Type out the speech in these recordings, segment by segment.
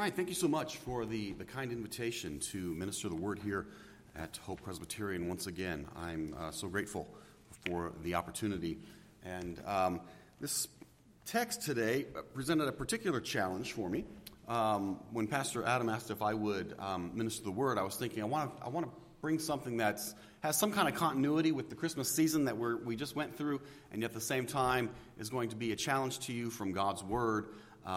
right, thank you so much for the kind invitation to minister the word here at Hope Presbyterian once again. I'm so grateful for the opportunity. And this text today presented a particular challenge for me. When Pastor Adam asked if I would minister the word, I was thinking I want to bring something that has some kind of continuity with the Christmas season that we just went through, and yet at the same time is going to be a challenge to you from God's word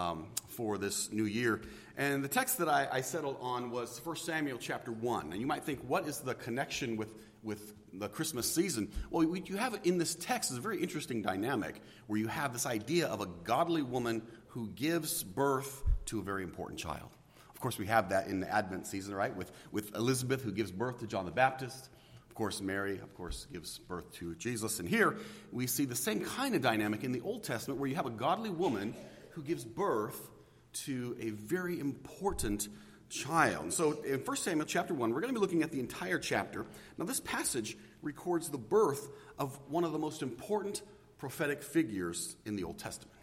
for this new year. And the text that I settled on was 1 Samuel chapter 1. And you might think, what is the connection with the Christmas season? Well, you have in this text is a very interesting dynamic where you have this idea of a godly woman who gives birth to a very important child. Of course, we have that in the Advent season, right? With Elizabeth, who gives birth to John the Baptist. Of course, Mary, gives birth to Jesus. And here we see the same kind of dynamic in the Old Testament where you have a godly woman who gives birth to a very important child. And so in 1 Samuel chapter 1, we're going to be looking at the entire chapter. Now, this passage records the birth of one of the most important prophetic figures in the Old Testament,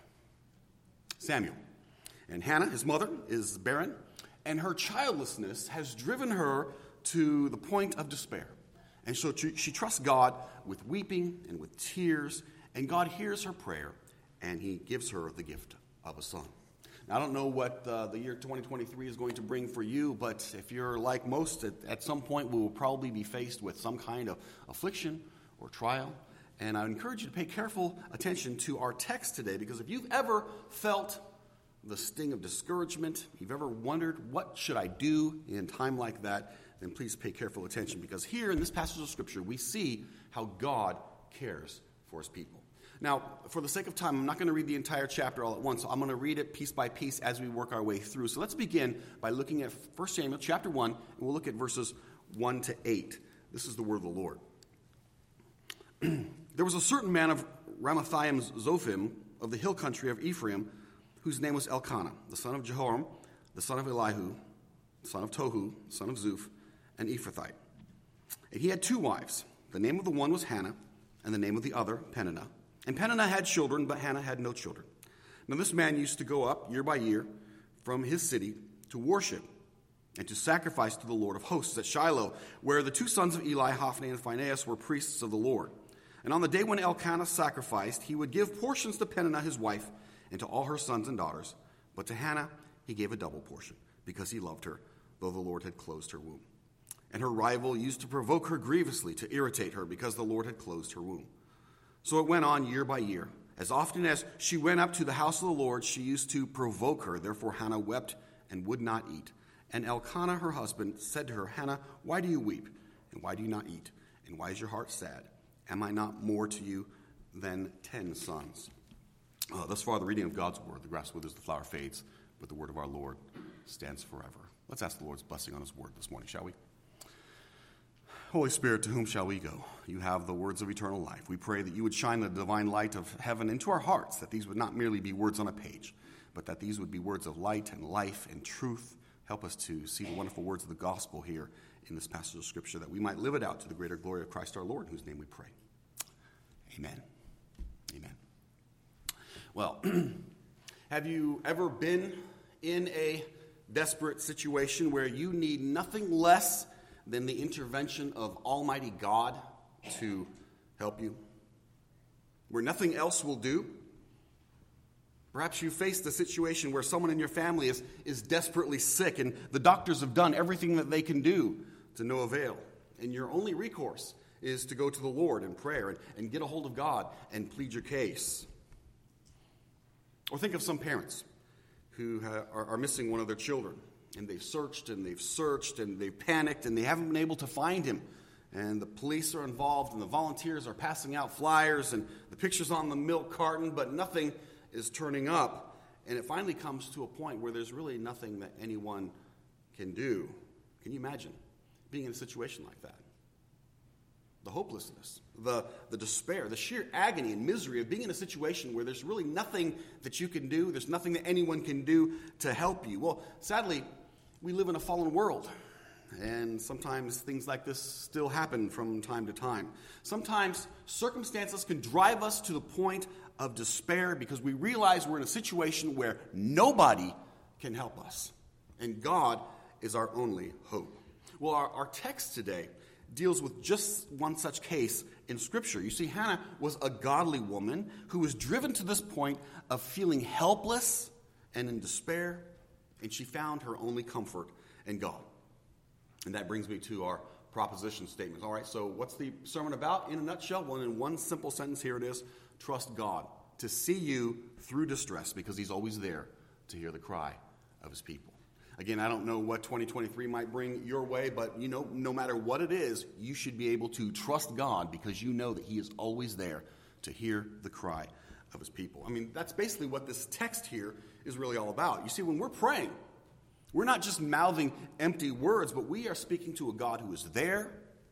Samuel. And Hannah, his mother, is barren, and her childlessness has driven her to the point of despair. And so she trusts God with weeping and with tears, and God hears her prayer, and he gives her the gift of a son. Now, I don't know what the year 2023 is going to bring for you, but if you're like most, at some point we will probably be faced with some kind of affliction or trial. And I encourage you to pay careful attention to our text today, because if you've ever felt the sting of discouragement, if you've ever wondered, what should I do in time like that, then please pay careful attention, because here in this passage of Scripture, we see how God cares for his people. Now, for the sake of time, I'm not going to read the entire chapter all at once, so I'm going to read it piece by piece as we work our way through. So let's begin by looking at 1 Samuel chapter 1, and we'll look at verses 1 to 8. This is the word of the Lord. There was a certain man of Ramathaim Zophim of the hill country of Ephraim, whose name was Elkanah, the son of Jehoram, the son of Elihu, the son of Tohu, the son of Zuph, an Ephrathite. And he had two wives. The name of the one was Hannah, and the name of the other, Peninnah. And Peninnah had children, but Hannah had no children. Now this man used to go up year by year from his city to worship and to sacrifice to the Lord of hosts at Shiloh, where the two sons of Eli, Hophni and Phinehas, were priests of the Lord. And on the day when Elkanah sacrificed, he would give portions to Peninnah his wife and to all her sons and daughters. But to Hannah he gave a double portion, because he loved her, though the Lord had closed her womb. And her rival used to provoke her grievously, to irritate her, because the Lord had closed her womb. So it went on year by year. As often as she went up to the house of the Lord, she used to provoke her. Therefore Hannah wept and would not eat. And Elkanah, her husband, said to her, Hannah, why do you weep? And why do you not eat? And why is your heart sad? Am I not more to you than 10 sons? Thus far, the reading of God's word. The grass withers, the flower fades, but the word of our Lord stands forever. Let's ask the Lord's blessing on his word this morning, shall we? Holy Spirit, to whom shall we go? You have the words of eternal life. We pray that you would shine the divine light of heaven into our hearts, that these would not merely be words on a page, but that these would be words of light and life and truth. Help us to see the wonderful words of the gospel here in this passage of Scripture, that we might live it out to the greater glory of Christ our Lord, in whose name we pray. Amen. Amen. Well, have you ever been in a desperate situation where you need nothing less than the intervention of Almighty God to help you? Where nothing else will do? Perhaps you faced a situation where someone in your family is desperately sick, and the doctors have done everything that they can do to no avail. And your only recourse is to go to the Lord in prayer and get a hold of God and plead your case. Or think of some parents who are missing one of their children. And they've searched and they've panicked and they haven't been able to find him. And the police are involved and the volunteers are passing out flyers and the picture's on the milk carton, but nothing is turning up. And it finally comes to a point where there's really nothing that anyone can do. Can you imagine being in a situation like that? The hopelessness, the despair, the sheer agony and misery of being in a situation where there's really nothing that you can do, there's nothing that anyone can do to help you. Well, sadly, we live in a fallen world, and sometimes things like this still happen from time to time. Sometimes circumstances can drive us to the point of despair because we realize we're in a situation where nobody can help us. and God is our only hope. Well, our text today deals with just one such case in Scripture. You see, Hannah was a godly woman who was driven to this point of feeling helpless and in despair, and she found her only comfort in God. And that brings me to our proposition statements. All right, so what's the sermon about in a nutshell? Well, in one simple sentence, here it is: trust God to see you through distress, because he's always there to hear the cry of his people. Again, I don't know what 2023 might bring your way, but you know, no matter what it is, you should be able to trust God, because you know that he is always there to hear the cry of his people. I mean, that's basically what this text here is really all about. You see, when we're praying, we're not just mouthing empty words, but we are speaking to a God who is there,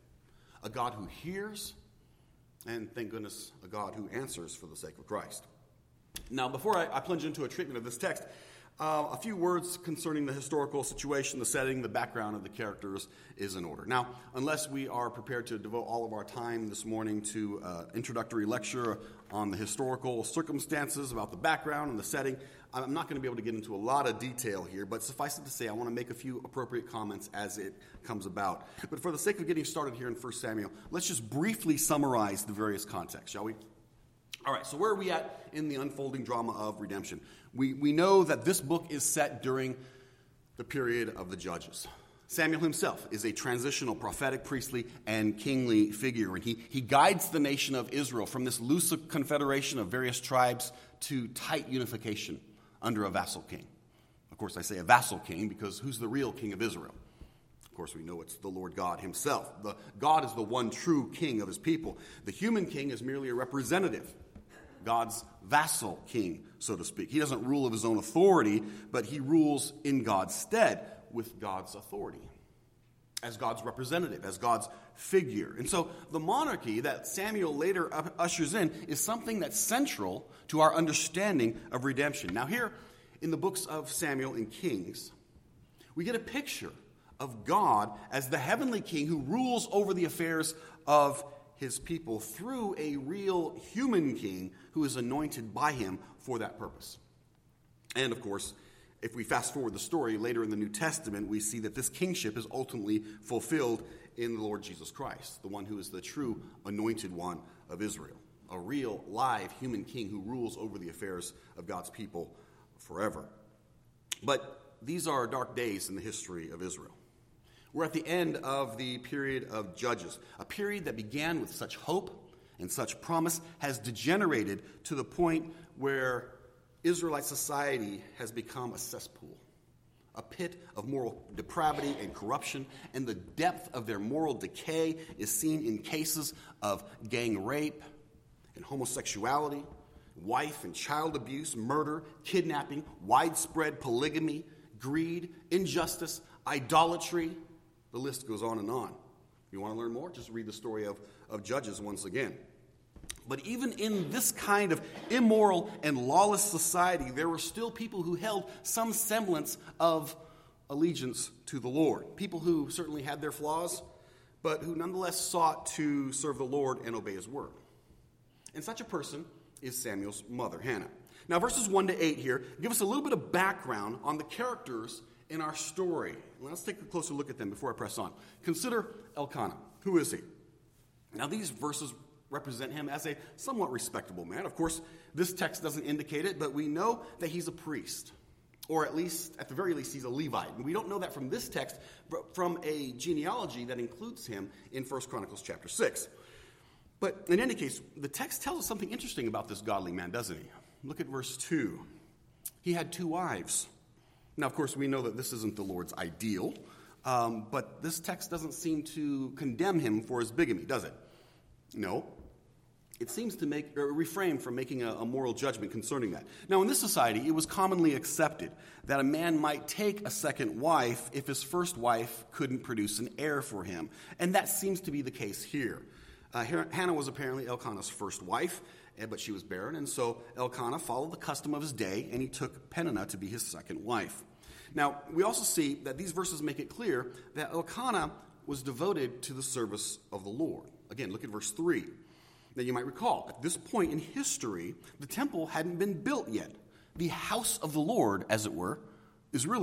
a God who hears, and thank goodness, a God who answers for the sake of Christ. Now, before I plunge into a treatment of this text, a few words concerning the historical situation, the setting, the background of the characters is in order. Now, unless we are prepared to devote all of our time this morning to an introductory lecture on the historical circumstances, about the background and the setting, I'm not going to be able to get into a lot of detail here, but suffice it to say, I want to make a few appropriate comments as it comes about. But for the sake of getting started here in 1 Samuel, let's just briefly summarize the various contexts, shall we? All right, so where are we at in the unfolding drama of redemption? We know that this book is set during the period of the Judges. Samuel himself is a transitional prophetic, priestly, and kingly figure, and he guides the nation of Israel from this loose confederation of various tribes to tight unification under a vassal king. Of course, I say a vassal king because who's the real king of Israel? Of course, we know it's the Lord God himself. God is the one true king of his people. The human king is merely a representative, God's vassal king, so to speak. He doesn't rule of his own authority, but he rules in God's stead with God's authority, as God's representative, as God's figure. And so the monarchy that Samuel later ushers in is something that's central to our understanding of redemption. Now here in the books of Samuel and Kings, we get a picture of God as the heavenly king who rules over the affairs of his people through a real human king who is anointed by him for that purpose. And of course, if we fast forward the story later in the New Testament, we see that this kingship is ultimately fulfilled in the Lord Jesus Christ, the one who is the true anointed one of Israel, a real live human king who rules over the affairs of God's people forever. But these are dark days in the history of Israel. We're at the end of the period of Judges, a period that began with such hope and such promise has degenerated to the point where Israelite society has become a cesspool, a pit of moral depravity and corruption, and the depth of their moral decay is seen in cases of gang rape and homosexuality, wife and child abuse, murder, kidnapping, widespread polygamy, greed, injustice, idolatry. The list goes on and on. You want to learn more? Just read the story of Judges once again. But even in this kind of immoral and lawless society, there were still people who held some semblance of allegiance to the Lord. People who certainly had their flaws, but who nonetheless sought to serve the Lord and obey his word. And such a person is Samuel's mother, Hannah. Now, verses 1 to 8 here give us a little bit of background on the characters in our story. Let's take a closer look at them before I press on. Consider Elkanah. Who is he? Now, these verses represent him as a somewhat respectable man. Of course, this text doesn't indicate it, but we know that he's a priest, or at the very least, he's a Levite. And we don't know that from this text, but from a genealogy that includes him in 1 Chronicles chapter 6. But in any case, the text tells us something interesting about this godly man, doesn't he? Look at verse 2. He had 2 wives. Now, of course, we know that this isn't the Lord's ideal, but this text doesn't seem to condemn him for his bigamy, does it? No. It seems to refrain from making a moral judgment concerning that. Now, in this society, it was commonly accepted that a man might take a second wife if his first wife couldn't produce an heir for him. And that seems to be the case here. Hannah was apparently Elkanah's first wife, but she was barren, and so Elkanah followed the custom of his day, and he took Peninnah to be his second wife. Now, we also see that these verses make it clear that Elkanah was devoted to the service of the Lord. Again, look at verse 3. Now, you might recall, at this point in history, the temple hadn't been built yet. The house of the Lord, as it were, is really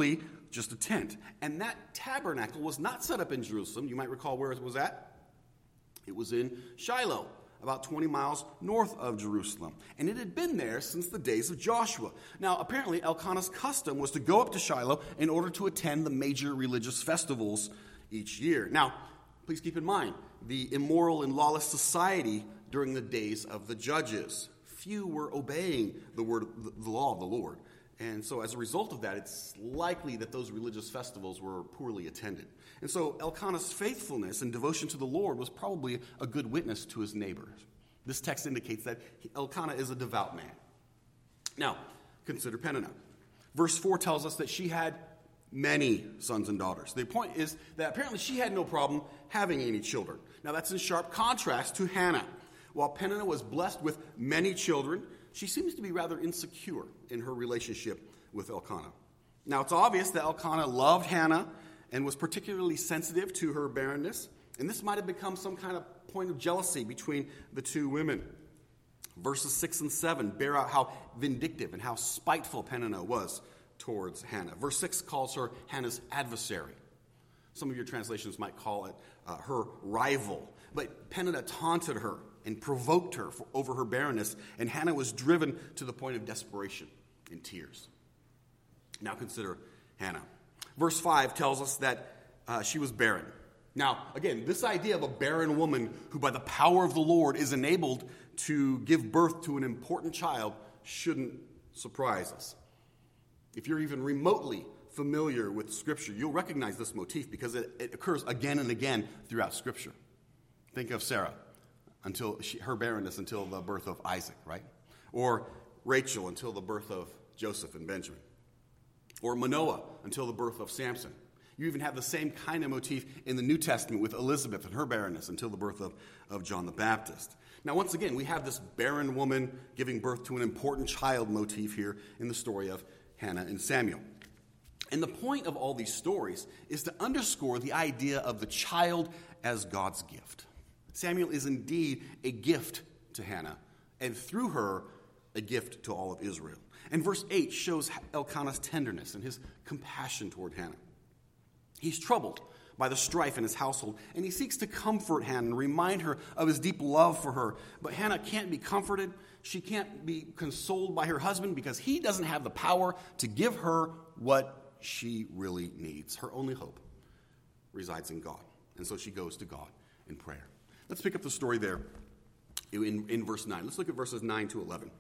just a tent. And that tabernacle was not set up in Jerusalem. You might recall where it was at. It was in Shiloh, about 20 miles north of Jerusalem. And it had been there since the days of Joshua. Now, apparently, Elkanah's custom was to go up to Shiloh in order to attend the major religious festivals each year. Now, please keep in mind, the immoral and lawless society during the days of the judges. Few were obeying the law of the Lord. And so as a result of that, it's likely that those religious festivals were poorly attended. And so Elkanah's faithfulness and devotion to the Lord was probably a good witness to his neighbors. This text indicates that Elkanah is a devout man. Now, consider Peninnah. Verse 4 tells us that she had many sons and daughters. The point is that apparently she had no problem having any children. Now, that's in sharp contrast to Hannah. While Peninnah was blessed with many children, she seems to be rather insecure in her relationship with Elkanah. Now, it's obvious that Elkanah loved Hannah and was particularly sensitive to her barrenness, and this might have become some kind of point of jealousy between the two women. Verses 6 and 7 bear out how vindictive and how spiteful Peninnah was towards Hannah. Verse 6 calls her Hannah's adversary. Some of your translations might call it her rival. But Peninnah taunted her and provoked her over her barrenness, and Hannah was driven to the point of desperation and tears. Now consider Hannah. Verse 5 tells us that she was barren. Now, again, this idea of a barren woman who by the power of the Lord is enabled to give birth to an important child shouldn't surprise us. If you're even remotely familiar with Scripture, you'll recognize this motif because it occurs again and again throughout Scripture. Think of Sarah, her barrenness until the birth of Isaac, right? Or Rachel until the birth of Joseph and Benjamin. Or Manoah until the birth of Samson. You even have the same kind of motif in the New Testament with Elizabeth and her barrenness until the birth of John the Baptist. Now, once again, we have this barren woman giving birth to an important child motif here in the story of Hannah and Samuel. And the point of all these stories is to underscore the idea of the child as God's gift. Samuel is indeed a gift to Hannah, and through her, a gift to all of Israel. And verse 8 shows Elkanah's tenderness and his compassion toward Hannah. He's troubled by the strife in his household, and he seeks to comfort Hannah and remind her of his deep love for her. But Hannah can't be comforted. She can't be consoled by her husband because he doesn't have the power to give her what she really needs. Her only hope resides in God. And so she goes to God in prayer. Let's pick up the story there in verse 9. Let's look at verses 9 to 11.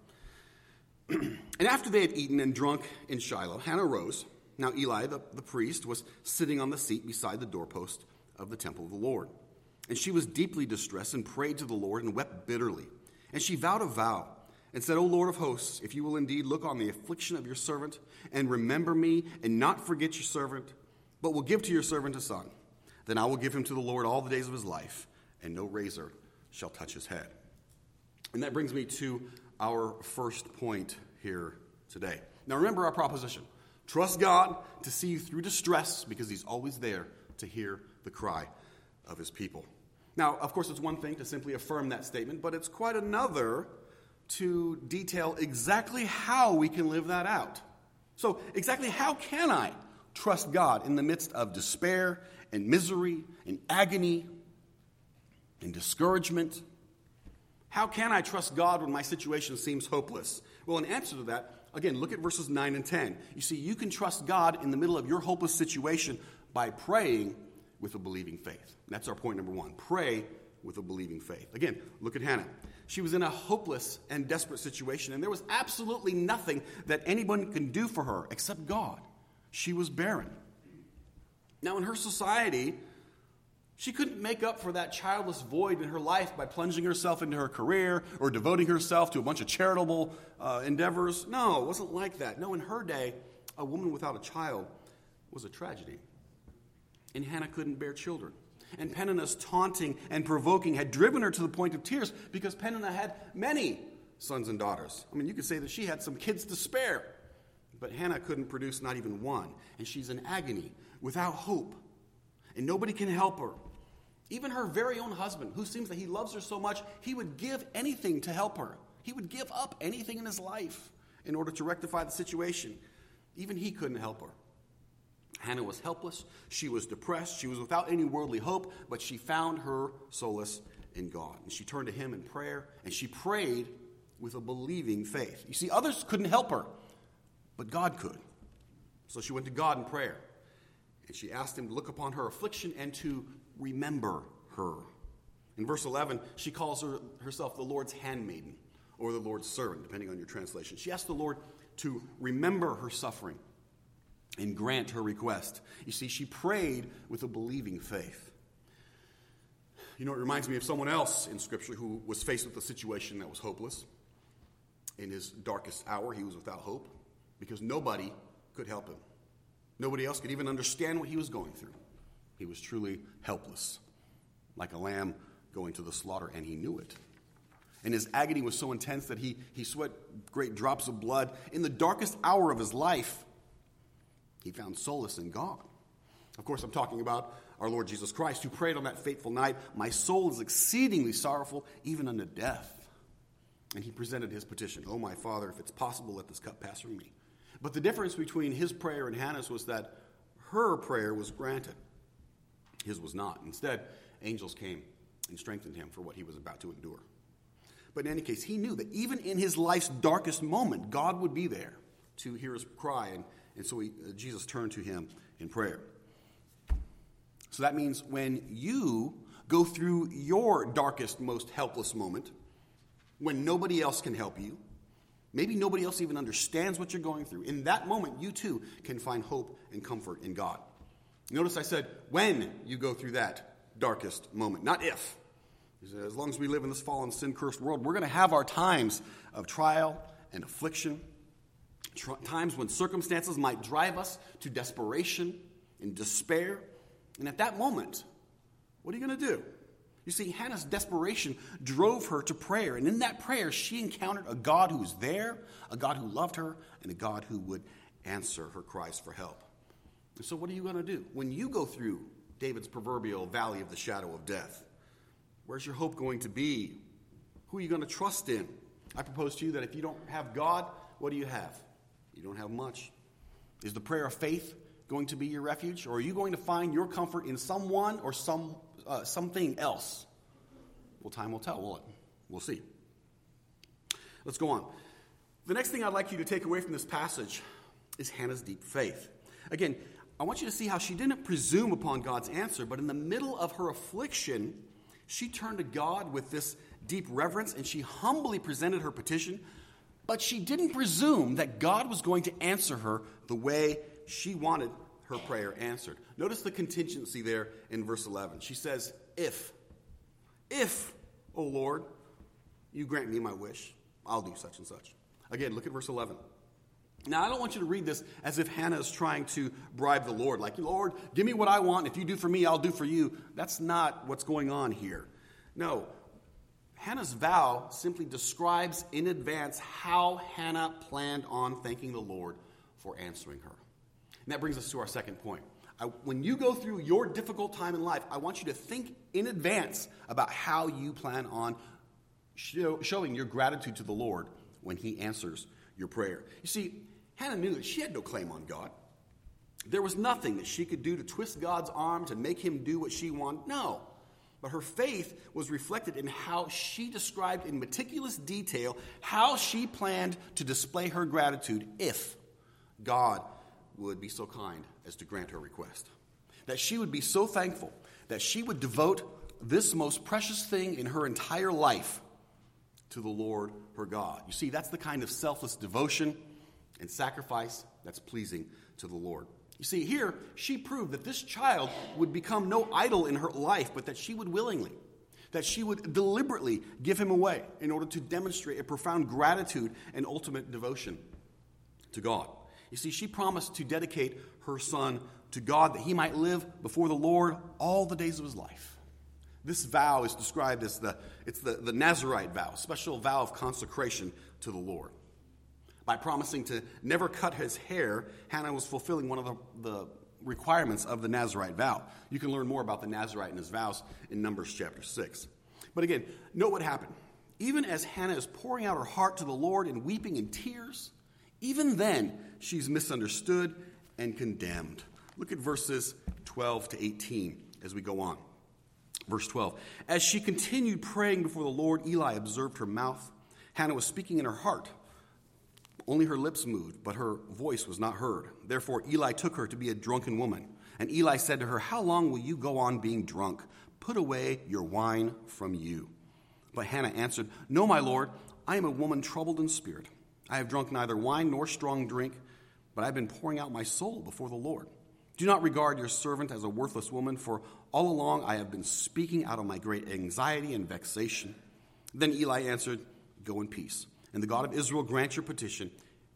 And after they had eaten and drunk in Shiloh, Hannah rose. Now Eli, the priest, was sitting on the seat beside the doorpost of the temple of the Lord. And she was deeply distressed and prayed to the Lord and wept bitterly. And she vowed a vow and said, O Lord of hosts, if you will indeed look on the affliction of your servant and remember me and not forget your servant, but will give to your servant a son, then I will give him to the Lord all the days of his life, and no razor shall touch his head. And that brings me to our first point here today. Now remember our proposition. Trust God to see you through distress because he's always there to hear the cry of his people. Now, of course, it's one thing to simply affirm that statement, but it's quite another to detail exactly how we can live that out. So exactly how can I trust God in the midst of despair and misery and agony and discouragement? How can I trust God when my situation seems hopeless? Well, in answer to that, again, look at verses 9 and 10. You see, you can trust God in the middle of your hopeless situation by praying with a believing faith. And that's our point number one. Pray with a believing faith. Again, look at Hannah. She was in a hopeless and desperate situation, and there was absolutely nothing that anyone can do for her except God. She was barren. Now, in her society, she couldn't make up for that childless void in her life by plunging herself into her career or devoting herself to a bunch of charitable endeavors. No, it wasn't like that. No, in her day, a woman without a child was a tragedy. And Hannah couldn't bear children. And Peninnah's taunting and provoking had driven her to the point of tears because Peninnah had many sons and daughters. I mean, you could say that she had some kids to spare. But Hannah couldn't produce not even one. And she's in agony, without hope. And nobody can help her. Even her very own husband, who seems that he loves her so much, he would give anything to help her. He would give up anything in his life in order to rectify the situation. Even he couldn't help her. Hannah was helpless. She was depressed. She was without any worldly hope, but she found her solace in God. And she turned to him in prayer, and she prayed with a believing faith. You see, others couldn't help her, but God could. So she went to God in prayer, and she asked him to look upon her affliction and to remember her. In verse 11, she calls herself the Lord's handmaiden, or the Lord's servant, depending on your translation. She asked the Lord to remember her suffering and grant her request. You see, she prayed with a believing faith. You know, it reminds me of someone else in Scripture who was faced with a situation that was hopeless. In his darkest hour, he was without hope because nobody could help him. Nobody else could even understand what he was going through. He was truly helpless, like a lamb going to the slaughter, and he knew it. And his agony was so intense that he sweat great drops of blood. In the darkest hour of his life, he found solace in God. Of course, I'm talking about our Lord Jesus Christ, who prayed on that fateful night, "My soul is exceedingly sorrowful, even unto death." And he presented his petition, "Oh, my Father, if it's possible, let this cup pass from me." But the difference between his prayer and Hannah's was that her prayer was granted. His was not. Instead, angels came and strengthened him for what he was about to endure. But in any case, he knew that even in his life's darkest moment, God would be there to hear his cry, and so Jesus turned to him in prayer. So that means when you go through your darkest, most helpless moment, when nobody else can help you, maybe nobody else even understands what you're going through, in that moment, you too can find hope and comfort in God. Notice I said when you go through that darkest moment, not if. As long as we live in this fallen, sin-cursed world, we're going to have our times of trial and affliction, times when circumstances might drive us to desperation and despair. And at that moment, what are you going to do? You see, Hannah's desperation drove her to prayer. And in that prayer, she encountered a God who was there, a God who loved her, and a God who would answer her cries for help. And so what are you going to do? When you go through David's proverbial valley of the shadow of death, where's your hope going to be? Who are you going to trust in? I propose to you that if you don't have God, what do you have? You don't have much. Is the prayer of faith going to be your refuge? Or are you going to find your comfort in someone or something else? Well, time will tell, won't it? We'll see. Let's go on. The next thing I'd like you to take away from this passage is Hannah's deep faith. Again, I want you to see how she didn't presume upon God's answer, but in the middle of her affliction, she turned to God with this deep reverence, and she humbly presented her petition, but she didn't presume that God was going to answer her the way she wanted her prayer answered. Notice the contingency there in verse 11. She says, if, O Lord, you grant me my wish, I'll do such and such. Again, look at verse 11. Now, I don't want you to read this as if Hannah is trying to bribe the Lord. Like, Lord, give me what I want. If you do for me, I'll do for you. That's not what's going on here. No, Hannah's vow simply describes in advance how Hannah planned on thanking the Lord for answering her. And that brings us to our second point. When you go through your difficult time in life, I want you to think in advance about how you plan on showing your gratitude to the Lord when he answers your prayer. You see, Hannah knew that she had no claim on God. There was nothing that she could do to twist God's arm to make him do what she wanted. No. But her faith was reflected in how she described in meticulous detail how she planned to display her gratitude if God would be so kind as to grant her request. That she would be so thankful that she would devote this most precious thing in her entire life to the Lord her God. You see, that's the kind of selfless devotion and sacrifice that's pleasing to the Lord. You see, here, she proved that this child would become no idol in her life, but that she would willingly, that she would deliberately give him away in order to demonstrate a profound gratitude and ultimate devotion to God. You see, she promised to dedicate her son to God that he might live before the Lord all the days of his life. This vow is described as the Nazirite vow, a special vow of consecration to the Lord. By promising to never cut his hair, Hannah was fulfilling one of the requirements of the Nazirite vow. You can learn more about the Nazirite and his vows in Numbers chapter 6. But again, note what happened. Even as Hannah is pouring out her heart to the Lord and weeping in tears, even then she's misunderstood and condemned. Look at verses 12 to 18 as we go on. Verse 12. As she continued praying before the Lord, Eli observed her mouth. Hannah was speaking in her heart. Only her lips moved, but her voice was not heard. Therefore Eli took her to be a drunken woman. And Eli said to her, "How long will you go on being drunk? Put away your wine from you." But Hannah answered, "No, my Lord, I am a woman troubled in spirit. I have drunk neither wine nor strong drink, but I have been pouring out my soul before the Lord. Do not regard your servant as a worthless woman, for all along I have been speaking out of my great anxiety and vexation." Then Eli answered, "Go in peace, and the God of Israel grant your petition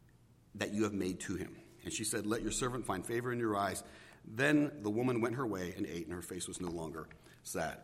that you have made to him." And she said, "Let your servant find favor in your eyes." Then the woman went her way and ate, and her face was no longer sad.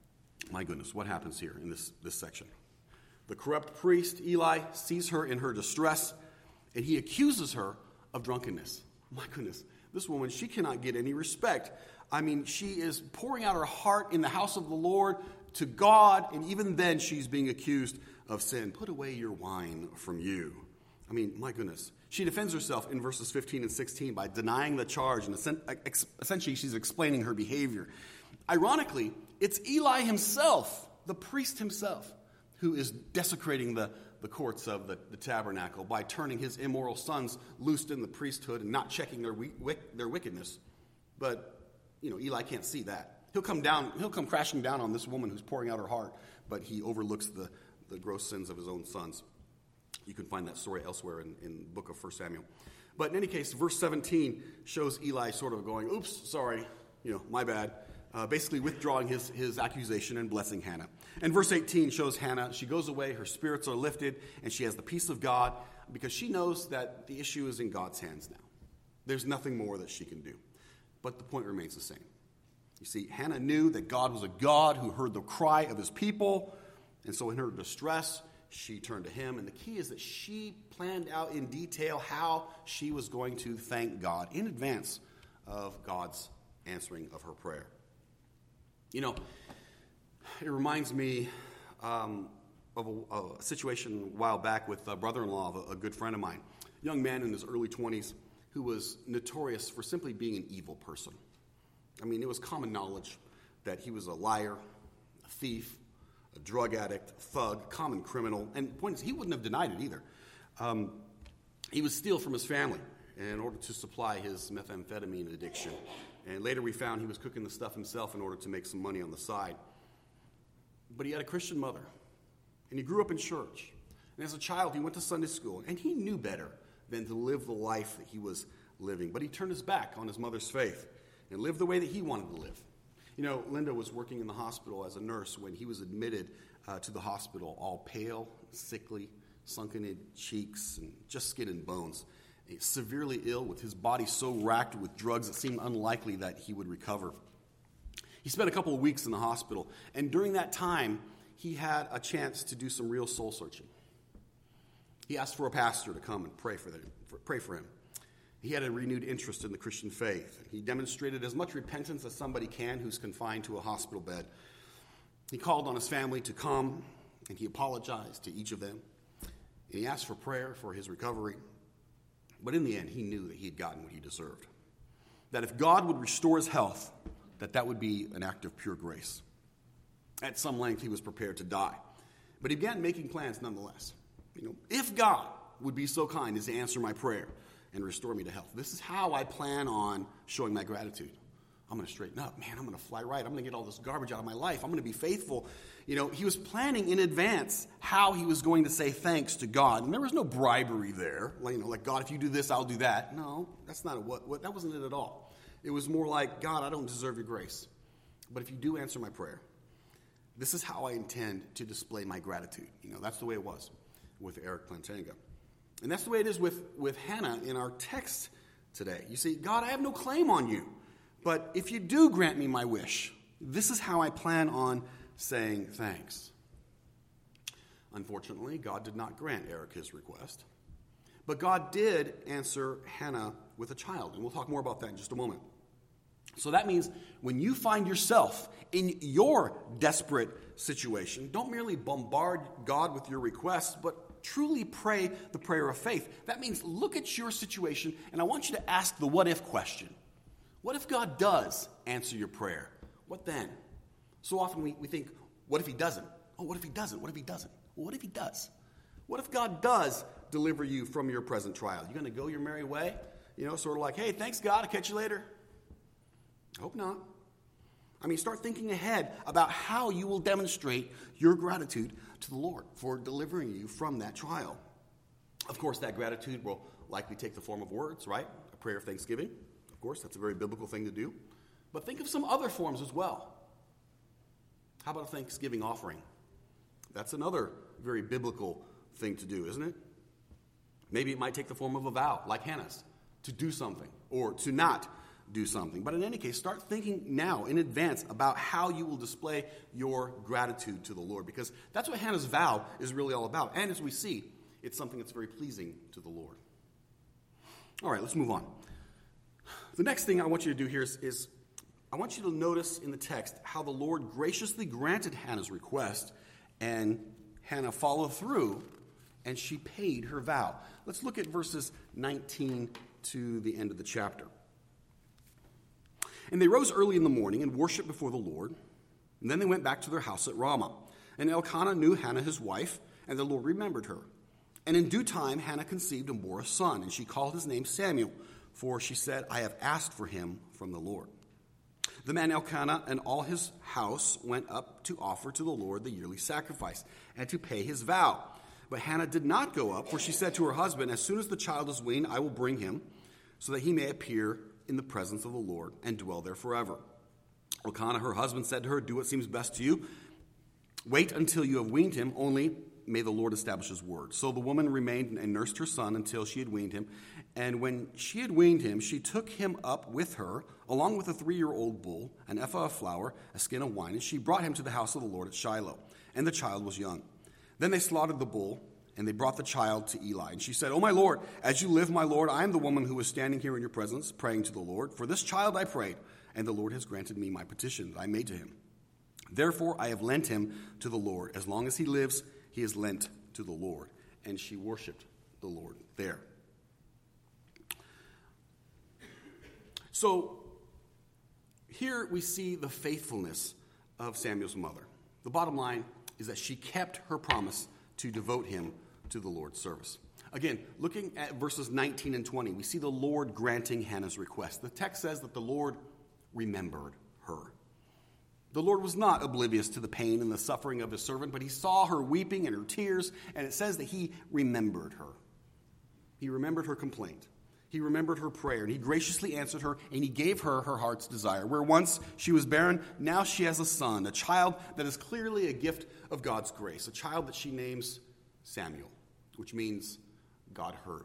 My goodness, what happens here in this section? The corrupt priest, Eli, sees her in her distress, and he accuses her of drunkenness. My goodness, this woman, she cannot get any respect. I mean, she is pouring out her heart in the house of the Lord to God, and even then she's being accused of sin. Put away your wine from you. I mean, my goodness. She defends herself in verses 15 and 16 by denying the charge, and essentially she's explaining her behavior. Ironically, it's Eli himself, the priest himself, who is desecrating the courts of the tabernacle by turning his immoral sons loose in the priesthood and not checking their wickedness. But, Eli can't see that. He'll come crashing down on this woman who's pouring out her heart, but he overlooks the gross sins of his own sons. You can find that story elsewhere in the book of 1 Samuel. But in any case, verse 17 shows Eli sort of going, "Oops, sorry, my bad." Basically withdrawing his accusation and blessing Hannah. And verse 18 shows Hannah. She goes away, her spirits are lifted, and she has the peace of God because she knows that the issue is in God's hands now. There's nothing more that she can do. But the point remains the same. You see, Hannah knew that God was a God who heard the cry of his people, and so in her distress, she turned to him. And the key is that she planned out in detail how she was going to thank God in advance of God's answering of her prayer. It reminds me of a situation a while back with a brother-in-law of a good friend of mine, a young man in his early 20s who was notorious for simply being an evil person. I mean, it was common knowledge that he was a liar, a thief, a drug addict, a thug, common criminal. And the point is, he wouldn't have denied it either. He would steal from his family in order to supply his methamphetamine addiction. And later we found he was cooking the stuff himself in order to make some money on the side. But he had a Christian mother, and he grew up in church. And as a child, he went to Sunday school, and he knew better than to live the life that he was living. But he turned his back on his mother's faith and lived the way that he wanted to live. Linda was working in the hospital as a nurse when he was admitted to the hospital, all pale, sickly, sunken in cheeks, and just skin and bones. Severely ill, with his body so racked with drugs it seemed unlikely that he would recover. He spent a couple of weeks in the hospital, and during that time, he had a chance to do some real soul searching. He asked for a pastor to come and pray for him. He had a renewed interest in the Christian faith. He demonstrated as much repentance as somebody can who's confined to a hospital bed. He called on his family to come, and he apologized to each of them. And he asked for prayer for his recovery. But in the end, he knew that he had gotten what he deserved. That if God would restore his health, that would be an act of pure grace. At some length, he was prepared to die. But he began making plans nonetheless. If God would be so kind as to answer my prayer and restore me to health, this is how I plan on showing my gratitude. I'm going to straighten up. Man, I'm going to fly right. I'm going to get all this garbage out of my life. I'm going to be faithful. He was planning in advance how he was going to say thanks to God. And there was no bribery there. Like, God, if you do this, I'll do that. No, that's not what that wasn't it at all. It was more like, God, I don't deserve your grace. But if you do answer my prayer, this is how I intend to display my gratitude. That's the way it was with Eric Plantanga. And that's the way it is with Hannah in our text today. You see, God, I have no claim on you. But if you do grant me my wish, this is how I plan on saying thanks. Unfortunately, God did not grant Eric his request. But God did answer Hannah with a child. And we'll talk more about that in just a moment. So that means when you find yourself in your desperate situation, don't merely bombard God with your requests, but truly pray the prayer of faith. That means look at your situation, and I want you to ask the what-if question. What if God does answer your prayer? What then? So often we think, what if he doesn't? Oh, what if he doesn't? What if he doesn't? Well, what if he does? What if God does deliver you from your present trial? You're going to go your merry way? Sort of like, hey, thanks, God. I'll catch you later. I hope not. Start thinking ahead about how you will demonstrate your gratitude to the Lord for delivering you from that trial. Of course, that gratitude will likely take the form of words, right? A prayer of thanksgiving. Of course, that's a very biblical thing to do. But think of some other forms as well. How about a thanksgiving offering? That's another very biblical thing to do, isn't it? Maybe it might take the form of a vow, like Hannah's, to do something or to not do something. But in any case, start thinking now in advance about how you will display your gratitude to the Lord, because that's what Hannah's vow is really all about. And as we see, it's something that's very pleasing to the Lord. All right, let's move on. The next thing I want you to do here is I want you to notice in the text how the Lord graciously granted Hannah's request, and Hannah followed through, and she paid her vow. Let's look at verses 19 to the end of the chapter. And they rose early in the morning and worshipped before the Lord, and then they went back to their house at Ramah. And Elkanah knew Hannah his wife, and the Lord remembered her. And in due time Hannah conceived and bore a son, and she called his name Samuel, for she said, I have asked for him from the Lord. The man Elkanah and all his house went up to offer to the Lord the yearly sacrifice and to pay his vow. But Hannah did not go up, for she said to her husband, as soon as the child is weaned, I will bring him, so that he may appear in the presence of the Lord and dwell there forever. Elkanah, her husband, said to her, do what seems best to you. Wait until you have weaned him, only may the Lord establish his word. So the woman remained and nursed her son until she had weaned him. And when she had weaned him, she took him up with her, along with a 3-year-old bull, an ephah of flour, a skin of wine, and she brought him to the house of the Lord at Shiloh. And the child was young. Then they slaughtered the bull, and they brought the child to Eli. And she said, O my Lord, as you live, my Lord, I am the woman who was standing here in your presence, praying to the Lord. For this child I prayed, and the Lord has granted me my petition that I made to him. Therefore I have lent him to the Lord. As long as he lives, he is lent to the Lord. And she worshipped the Lord there. So here we see the faithfulness of Samuel's mother. The bottom line is that she kept her promise to devote him to the Lord's service. Again, looking at verses 19 and 20, we see the Lord granting Hannah's request. The text says that the Lord remembered her. The Lord was not oblivious to the pain and the suffering of his servant, but he saw her weeping and her tears, and it says that he remembered her. He remembered her complaint. He remembered her prayer, and he graciously answered her, and he gave her her heart's desire. Where once she was barren, now she has a son, a child that is clearly a gift of God's grace, a child that she names Samuel, which means God heard.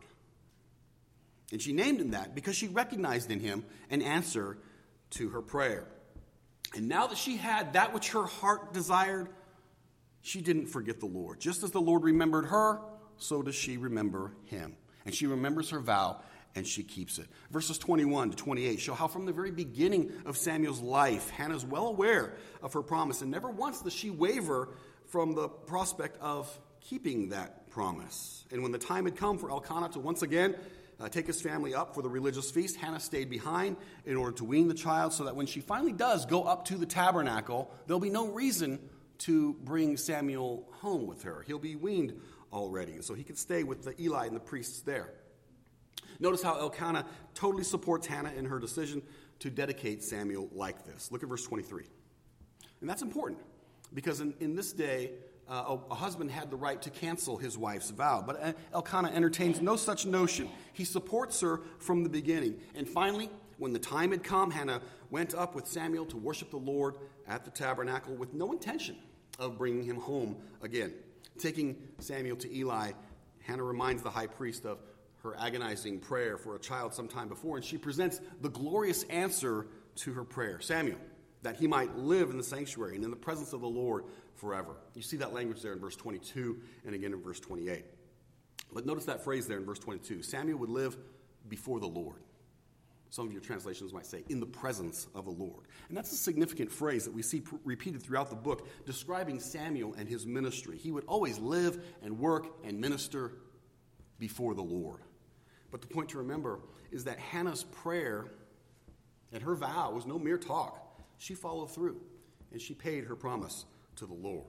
And she named him that because she recognized in him an answer to her prayer. And now that she had that which her heart desired, she didn't forget the Lord. Just as the Lord remembered her, so does she remember him. And she remembers her vow, and she keeps it. Verses 21 to 28 show how from the very beginning of Samuel's life, Hannah is well aware of her promise, and never once does she waver from the prospect of keeping that promise. And when the time had come for Elkanah to once again take his family up for the religious feast, Hannah stayed behind in order to wean the child, so that when she finally does go up to the tabernacle, there'll be no reason to bring Samuel home with her. He'll be weaned already, and so he can stay with the Eli and the priests there. Notice how Elkanah totally supports Hannah in her decision to dedicate Samuel like this. Look at verse 23. And that's important, because in this day, a husband had the right to cancel his wife's vow. But Elkanah entertains no such notion. He supports her from the beginning. And finally, when the time had come, Hannah went up with Samuel to worship the Lord at the tabernacle with no intention of bringing him home again. Taking Samuel to Eli, Hannah reminds the high priest of her agonizing prayer for a child sometime before, and she presents the glorious answer to her prayer, Samuel, that he might live in the sanctuary and in the presence of the Lord forever. You see that language there in verse 22 and again in verse 28. But notice that phrase there in verse 22. Samuel would live before the Lord. Some of your translations might say, in the presence of the Lord. And that's a significant phrase that we see repeated throughout the book, describing Samuel and his ministry. He would always live and work and minister before the Lord. But the point to remember is that Hannah's prayer And her vow was no mere talk. She followed through, and she paid her promise to the Lord.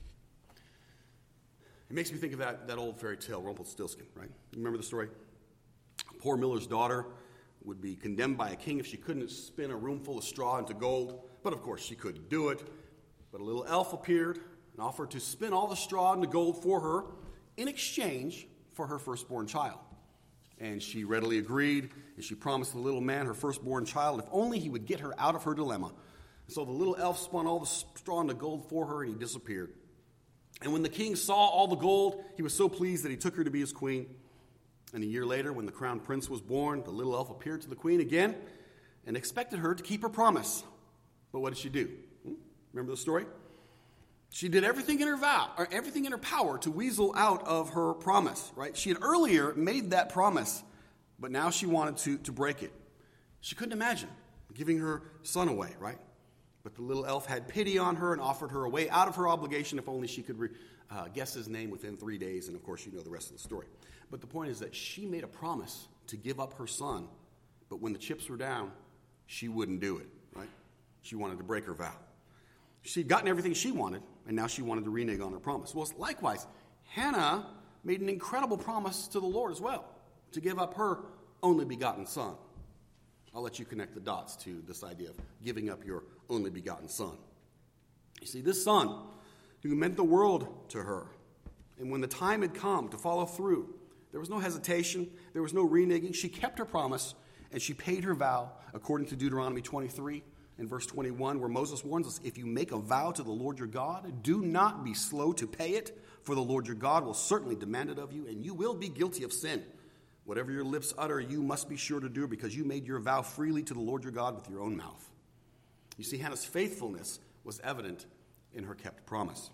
It makes me think of that old fairy tale, Rumpelstiltskin, right? You remember the story? A poor miller's daughter would be condemned by a king if she couldn't spin a room full of straw into gold. But of course, she couldn't do it. But a little elf appeared and offered to spin all the straw into gold for her in exchange for her firstborn child. And she readily agreed, and she promised the little man her firstborn child if only he would get her out of her dilemma. And so the little elf spun all the straw into gold for her, and he disappeared. And when the king saw all the gold, he was so pleased that he took her to be his queen. And a year later, when the crown prince was born, the little elf appeared to the queen again and expected her to keep her promise. But what did she do? Remember the story? She did everything in her power to weasel out of her promise, right? She had earlier made that promise, but now she wanted to break it. She couldn't imagine giving her son away, right? But the little elf had pity on her and offered her a way out of her obligation if only she could guess his name within 3 days. And of course, you know the rest of the story. But the point is that she made a promise to give up her son, but when the chips were down, she wouldn't do it, right? She wanted to break her vow. She'd gotten everything she wanted, and now she wanted to renege on her promise. Well, likewise, Hannah made an incredible promise to the Lord as well, to give up her only begotten son. I'll let you connect the dots to this idea of giving up your only begotten son. You see, this son, who meant the world to her, and when the time had come to follow through, there was no hesitation, there was no reneging. She kept her promise, and she paid her vow according to Deuteronomy 23. In verse 21, where Moses warns us, if you make a vow to the Lord your God, do not be slow to pay it, for the Lord your God will certainly demand it of you, and you will be guilty of sin. Whatever your lips utter, you must be sure to do, because you made your vow freely to the Lord your God with your own mouth. You see, Hannah's faithfulness was evident in her kept promise.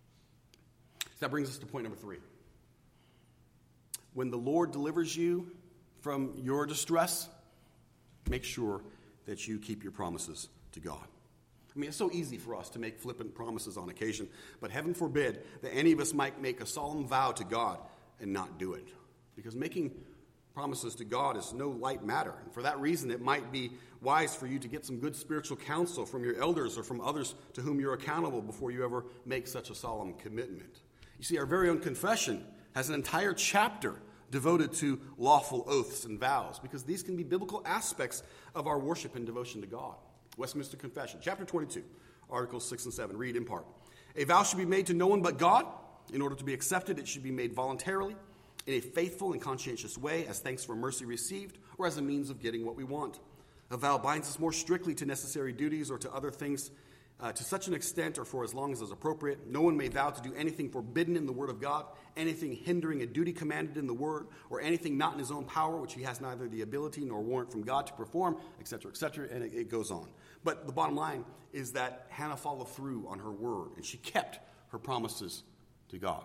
So that brings us to point number 3. When the Lord delivers you from your distress, make sure that you keep your promises to God. I mean, it's so easy for us to make flippant promises on occasion, but heaven forbid that any of us might make a solemn vow to God and not do it. Because making promises to God is no light matter. And for that reason, it might be wise for you to get some good spiritual counsel from your elders or from others to whom you're accountable before you ever make such a solemn commitment. You see, our very own confession has an entire chapter devoted to lawful oaths and vows, because these can be biblical aspects of our worship and devotion to God. Westminster Confession, chapter 22, articles 6 and 7, read in part. A vow should be made to no one but God. In order to be accepted, it should be made voluntarily, in a faithful and conscientious way, as thanks for mercy received, or as a means of getting what we want. A vow binds us more strictly to necessary duties or to other things to such an extent or for as long as is appropriate. No one may vow to do anything forbidden in the Word of God, anything hindering a duty commanded in the Word, or anything not in his own power, which he has neither the ability nor warrant from God to perform, etc., and it goes on. But the bottom line is that Hannah followed through on her word, and she kept her promises to God.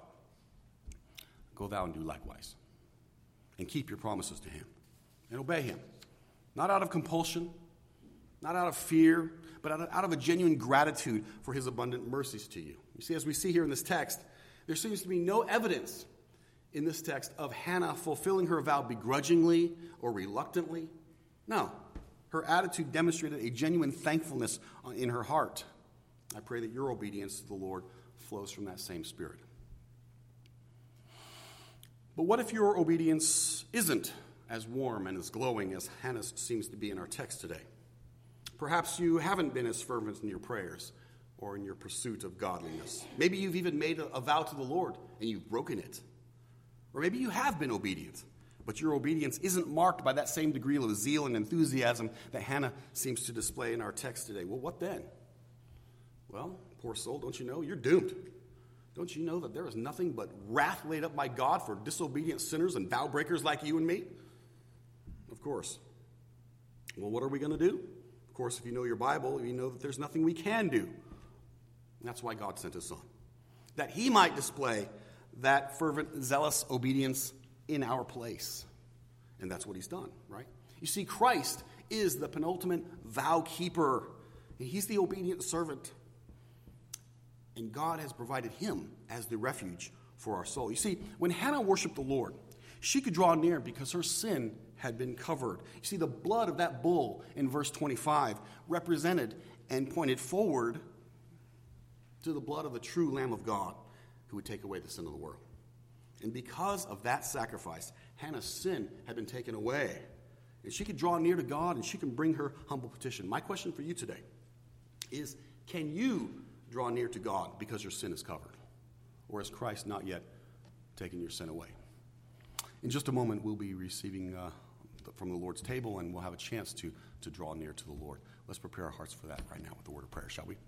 Go thou and do likewise, and keep your promises to him, and obey him, not out of compulsion, not out of fear, but out of a genuine gratitude for his abundant mercies to you. You see, as we see here in this text, there seems to be no evidence in this text of Hannah fulfilling her vow begrudgingly or reluctantly. No, her attitude demonstrated a genuine thankfulness in her heart. I pray that your obedience to the Lord flows from that same spirit. But what if your obedience isn't as warm and as glowing as Hannah's seems to be in our text today? Perhaps you haven't been as fervent in your prayers or in your pursuit of godliness. Maybe you've even made a vow to the Lord and you've broken it. Or maybe you have been obedient, but your obedience isn't marked by that same degree of zeal and enthusiasm that Hannah seems to display in our text today. Well, what then? Well, poor soul, don't you know? You're doomed. Don't you know that there is nothing but wrath laid up by God for disobedient sinners and vow breakers like you and me? Of course. Well, what are we going to do? Of course, if you know your Bible, you know that there's nothing we can do. And that's why God sent his Son, that he might display that fervent, zealous obedience in our place. And that's what he's done, right? You see, Christ is the penultimate vow keeper. And he's the obedient servant. And God has provided him as the refuge for our soul. You see, when Hannah worshiped the Lord, She could draw near because her sin had been covered. You see, the blood of that bull in verse 25 represented and pointed forward to the blood of the true Lamb of God who would take away the sin of the world. And because of that sacrifice, Hannah's sin had been taken away. And she could draw near to God, and she can bring her humble petition. My question for you today is, can you draw near to God because your sin is covered? Or has Christ not yet taken your sin away? In just a moment, we'll be receiving from the Lord's table, and we'll have a chance to draw near to the Lord. Let's prepare our hearts for that right now with the word of prayer, shall we?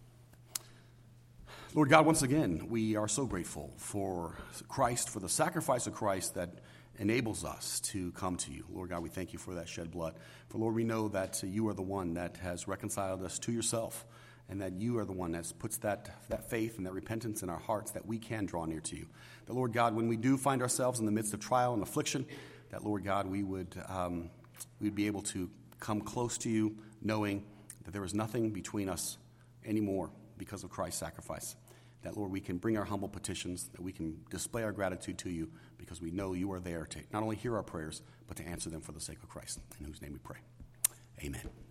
Lord God, once again, we are so grateful for Christ, for the sacrifice of Christ that enables us to come to you. Lord God, we thank you for that shed blood. For, Lord, we know that you are the one that has reconciled us to yourself, and that you are the one that puts that faith and that repentance in our hearts that we can draw near to you. That, Lord God, when we do find ourselves in the midst of trial and affliction, that, Lord God, we'd be able to come close to you, knowing that there is nothing between us anymore because of Christ's sacrifice. That, Lord, we can bring our humble petitions, that we can display our gratitude to you because we know you are there to not only hear our prayers, but to answer them for the sake of Christ, in whose name we pray. Amen.